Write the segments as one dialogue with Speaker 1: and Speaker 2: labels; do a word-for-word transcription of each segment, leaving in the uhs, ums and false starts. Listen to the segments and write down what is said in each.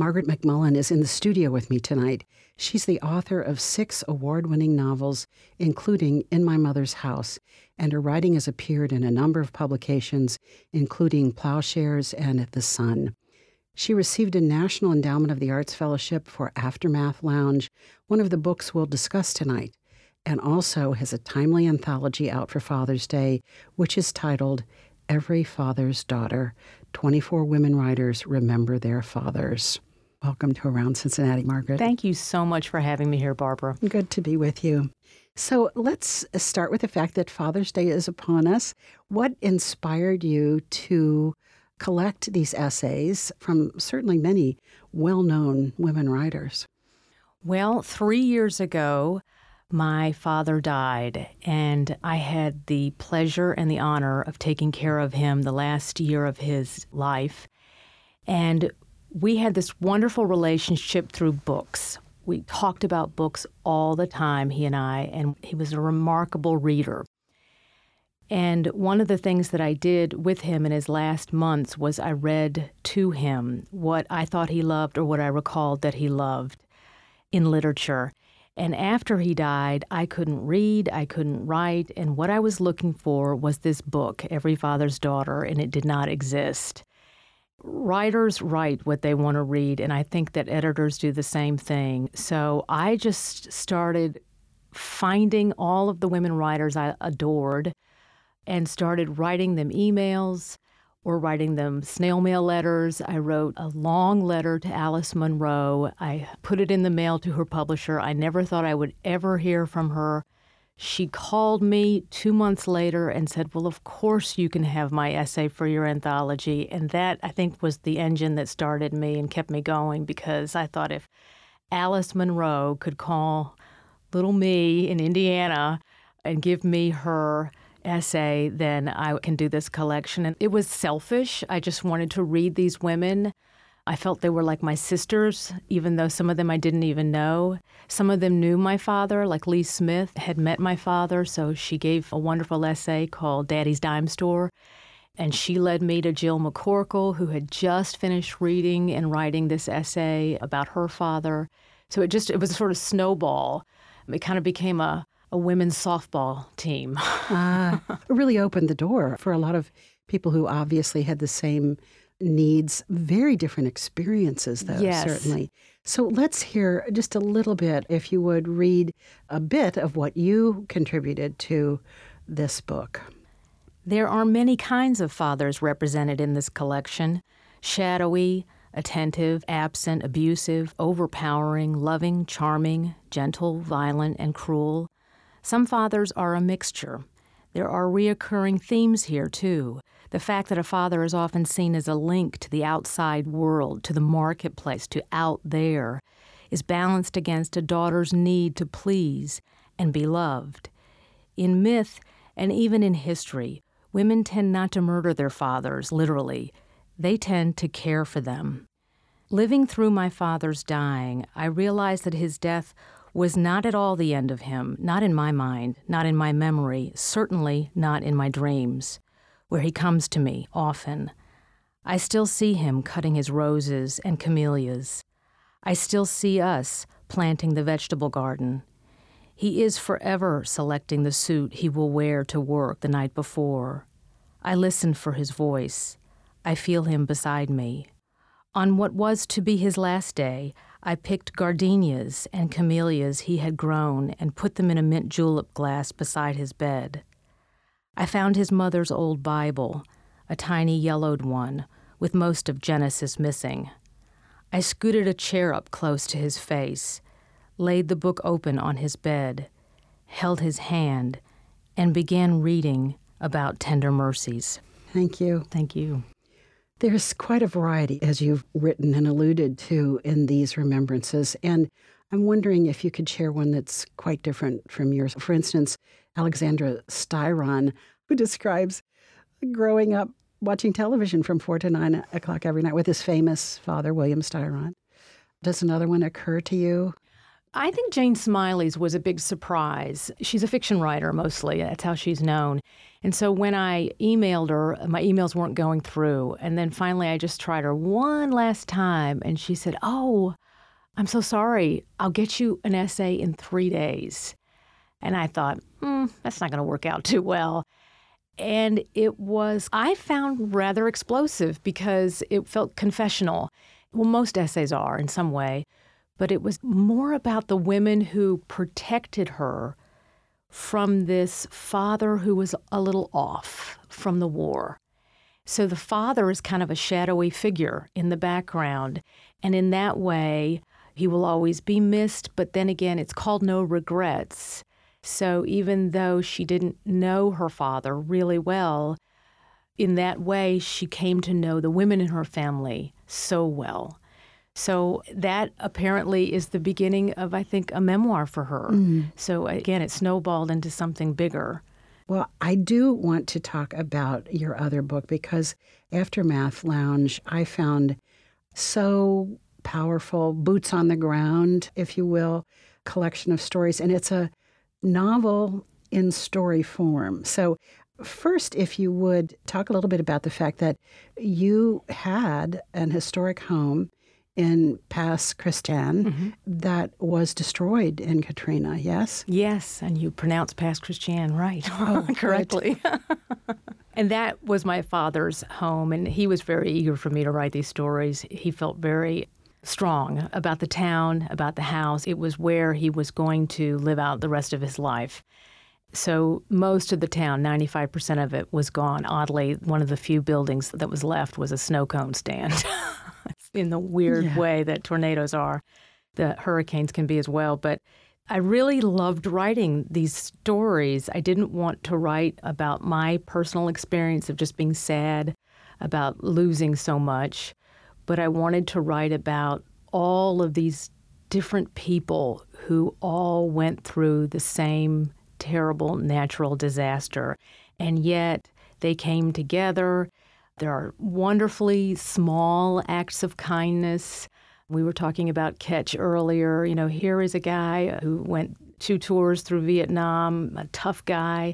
Speaker 1: Margaret McMullen is in the studio with me tonight. She's the author of six award-winning novels, including In My Mother's House, and her writing has appeared in a number of publications, including Plowshares and The Sun. She received a National Endowment of the Arts Fellowship for Aftermath Lounge, one of the books we'll discuss tonight, and also has a timely anthology out for Father's Day, which is titled Every Father's Daughter, twenty-four Women Writers Remember Their Fathers. Welcome to Around Cincinnati, Margaret.
Speaker 2: Thank you so much for having me here, Barbara.
Speaker 1: Good to be with you. So let's start with the fact that Father's Day is upon us. What inspired you to collect these essays from certainly many well-known women writers?
Speaker 2: Well, three years ago, my father died, and I had the pleasure and the honor of taking care of him the last year of his life. And we had this wonderful relationship through books. We talked about books all the time, he and I, and he was a remarkable reader. And one of the things that I did with him in his last months was I read to him what I thought he loved or what I recalled that he loved in literature. And after he died, I couldn't read, I couldn't write, and what I was looking for was this book, Every Father's Daughter, and it did not exist. Writers write what they want to read, and I think that editors do the same thing. So I just started finding all of the women writers I adored and started writing them emails or writing them snail mail letters. I wrote a long letter to Alice Munro. I put it in the mail to her publisher. I never thought I would ever hear from her. She called me two months later and said, well, of course you can have my essay for your anthology. And that, I think, was the engine that started me and kept me going, because I thought if Alice Munro could call little me in Indiana and give me her essay, then I can do this collection. And it was selfish. I just wanted to read these women. I felt they were like my sisters, even though some of them I didn't even know. Some of them knew my father, like Lee Smith had met my father, so she gave a wonderful essay called Daddy's Dime Store. And she led me to Jill McCorkle, who had just finished reading and writing this essay about her father. So it just, it was a sort of snowball. It kind of became a a women's softball team.
Speaker 1: uh, it really opened the door for a lot of people who obviously had the same needs, very different experiences, though,
Speaker 2: yes.
Speaker 1: certainly. So let's hear just a little bit, if you would read a bit of what you contributed to this book.
Speaker 2: There are many kinds of fathers represented in this collection: shadowy, attentive, absent, abusive, overpowering, loving, charming, gentle, violent, and cruel. Some fathers are a mixture. There are reoccurring themes here, too. The fact that a father is often seen as a link to the outside world, to the marketplace, to out there, is balanced against a daughter's need to please and be loved. In myth, and even in history, women tend not to murder their fathers, literally. They tend to care for them. Living through my father's dying, I realized that his death was not at all the end of him, not in my mind, not in my memory, certainly not in my dreams, where he comes to me often. I still see him cutting his roses and camellias. I still see us planting the vegetable garden. He is forever selecting the suit he will wear to work the night before. I listen for his voice. I feel him beside me. On what was to be his last day, I picked gardenias and camellias he had grown and put them in a mint julep glass beside his bed. I found his mother's old Bible, a tiny yellowed one, with most of Genesis missing. I scooted a chair up close to his face, laid the book open on his bed, held his hand, and began reading about tender mercies.
Speaker 1: Thank you.
Speaker 2: Thank you.
Speaker 1: There's quite a variety, as you've written and alluded to, in these remembrances. And I'm wondering if you could share one that's quite different from yours. For instance, Alexandra Styron, who describes growing up watching television from four to nine o'clock every night with his famous father, William Styron. Does another one occur to you?
Speaker 2: I think Jane Smiley's was a big surprise. She's a fiction writer mostly. That's how she's known. And so when I emailed her, my emails weren't going through. And then finally I just tried her one last time. And she said, oh, I'm so sorry. I'll get you an essay in three days. And I thought, hmm, that's not going to work out too well. And it was, I found rather explosive because it felt confessional. Well, most essays are in some way. But it was more about the women who protected her from this father who was a little off from the war. So the father is kind of a shadowy figure in the background. And in that way, he will always be missed. But then again, it's called No Regrets. So even though she didn't know her father really well, in that way, she came to know the women in her family so well. So that apparently is the beginning of, I think, a memoir for her. Mm. So again, it snowballed into something bigger.
Speaker 1: Well, I do want to talk about your other book because Aftermath Lounge, I found so powerful, boots on the ground, if you will, collection of stories. And it's a novel in story form. So first, if you would talk a little bit about the fact that you had an historic home in Pass Christian mm-hmm. that was destroyed in Katrina, yes?
Speaker 2: Yes, and you pronounce Pass Christian right,
Speaker 1: oh,
Speaker 2: correctly. And that was my father's home, and he was very eager for me to write these stories. He felt very strong about the town, about the house. It was where he was going to live out the rest of his life. So most of the town, ninety-five percent of it, was gone. Oddly, one of the few buildings that was left was a snow cone stand. In the weird yeah. way that tornadoes are. The hurricanes can be as well. But I really loved writing these stories. I didn't want to write about my personal experience of just being sad about losing so much, but I wanted to write about all of these different people who all went through the same terrible natural disaster, and yet they came together. There are wonderfully small acts of kindness. We were talking about Ketch earlier. You know, here is a guy who went two tours through Vietnam, a tough guy,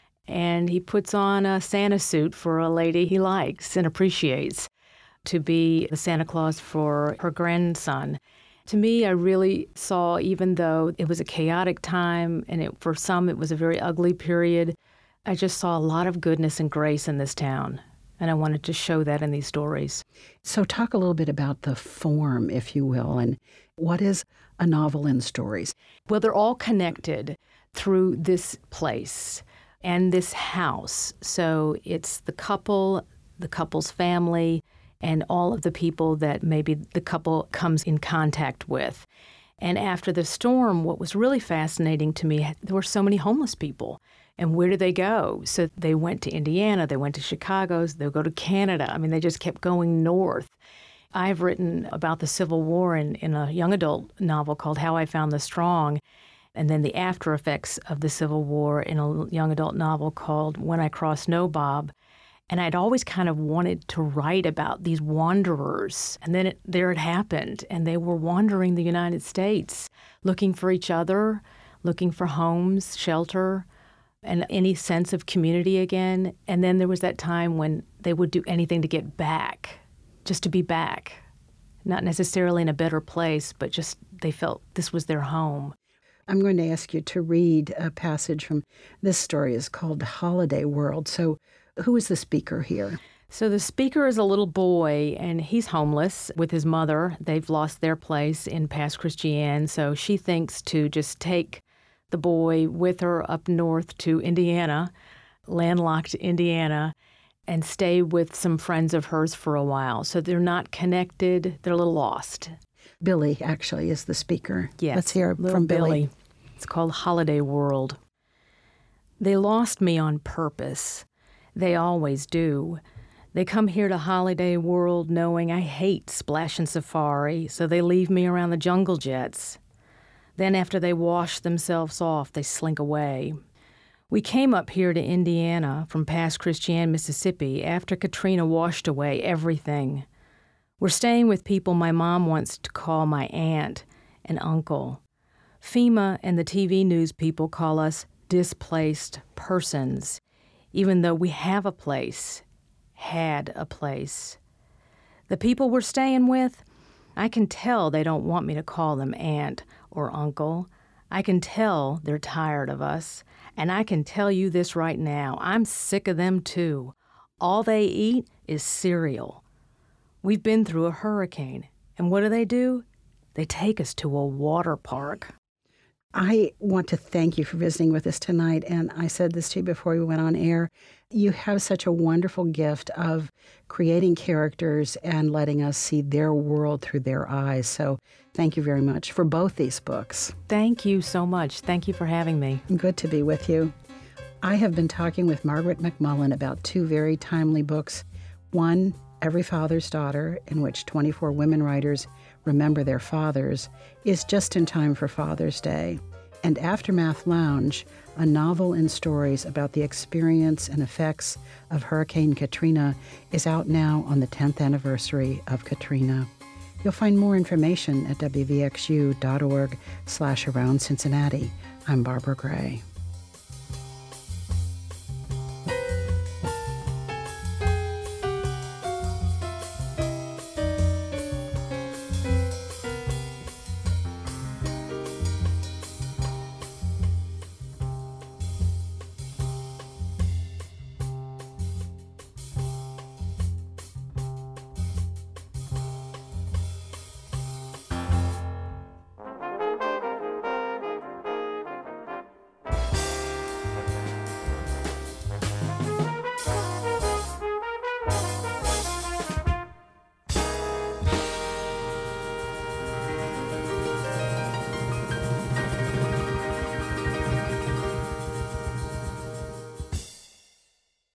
Speaker 2: and he puts on a Santa suit for a lady he likes and appreciates to be the Santa Claus for her grandson. To me, I really saw, even though it was a chaotic time and it, for some it was a very ugly period, I just saw a lot of goodness and grace in this town. And I wanted to show that in these stories.
Speaker 1: So talk a little bit about the form, if you will, and what is a novel in stories?
Speaker 2: Well, they're all connected through this place and this house. So it's the couple, the couple's family, and all of the people that maybe the couple comes in contact with. And after the storm, what was really fascinating to me, there were so many homeless people. And where did they go? So they went to Indiana, they went to Chicago, they'll go to Canada. I mean, they just kept going north. I've written about the Civil War in, in a young adult novel called How I Found the Strong, and then the after effects of the Civil War in a young adult novel called When I Crossed Nobob. And I'd always kind of wanted to write about these wanderers. And then it, there it happened, and they were wandering the United States, looking for each other, looking for homes, shelter, and any sense of community again. And then there was that time when they would do anything to get back, just to be back, not necessarily in a better place, but just they felt this was their home.
Speaker 1: I'm going to ask you to read a passage from this story. It's called Holiday World. So who is the speaker here?
Speaker 2: So the speaker is a little boy, and he's homeless with his mother. They've lost their place in Pass Christian, so she thinks to just take the boy with her up north to Indiana, landlocked Indiana, and stay with some friends of hers for a while. So they're not connected. They're a little lost.
Speaker 1: Billy, actually, is the speaker.
Speaker 2: Yes.
Speaker 1: Let's hear
Speaker 2: little
Speaker 1: from Billy.
Speaker 2: Billy. It's called Holiday World. They lost me on purpose. They always do. They come here to Holiday World knowing I hate Splash and Safari, so they leave me around the jungle jets. Then after they wash themselves off, they slink away. We came up here to Indiana from Pass Christian, Mississippi, after Katrina washed away everything. We're staying with people my mom wants to call my aunt and uncle. FEMA and the T V news people call us displaced persons, even though we have a place, had a place. The people we're staying with, I can tell they don't want me to call them aunt or uncle. I can tell they're tired of us. And I can tell you this right now, I'm sick of them too. All they eat is cereal. We've been through a hurricane. And what do they do? They take us to a water park.
Speaker 1: I want to thank you for visiting with us tonight. And I said this to you before we went on air. You have such a wonderful gift of creating characters and letting us see their world through their eyes. So thank you very much for both these books.
Speaker 2: Thank you so much. Thank you for having me.
Speaker 1: Good to be with you. I have been talking with Margaret McMullen about two very timely books. One, Every Father's Daughter, in which twenty-four women writers remember their fathers, is just in time for Father's Day. And Aftermath Lounge, a novel and stories about the experience and effects of Hurricane Katrina, is out now on the tenth anniversary of Katrina. You'll find more information at w v x u dot org slash around Cincinnati. I'm Barbara Gray.